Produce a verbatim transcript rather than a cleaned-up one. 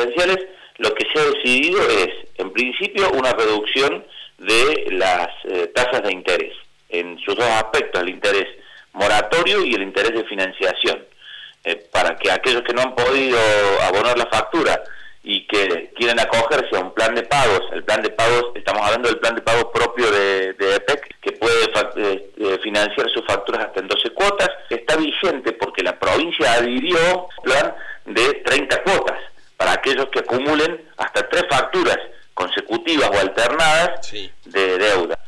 preferenciales, lo que se ha decidido es, en principio, una reducción de las eh, tasas de interés, en sus dos aspectos, el interés moratorio y el interés de financiación, eh, para que aquellos que no han podido abonar la factura y que quieren acogerse a un plan de pagos, el plan de pagos, estamos hablando del plan de pagos propio de, de E P E C, que puede eh, eh, financiar sus facturas hasta en doce cuotas, está vigente porque la provincia adhirió un plan de treinta cuotas, para aquellos que acumulen hasta tres facturas consecutivas o alternadas sí. de deuda.